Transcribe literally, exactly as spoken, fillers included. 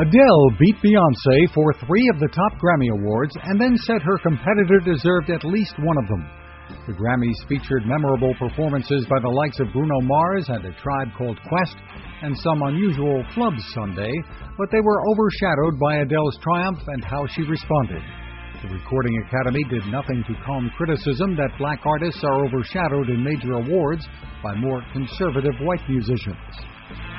Adele beat Beyoncé for three of the top Grammy Awards and then said her competitor deserved at least one of them. The Grammys featured memorable performances by the likes of Bruno Mars and A Tribe Called Quest and some unusual flubs Sunday, but they were overshadowed by Adele's triumph and how she responded. The Recording Academy did nothing to calm criticism that black artists are overshadowed in major awards by more conservative white musicians.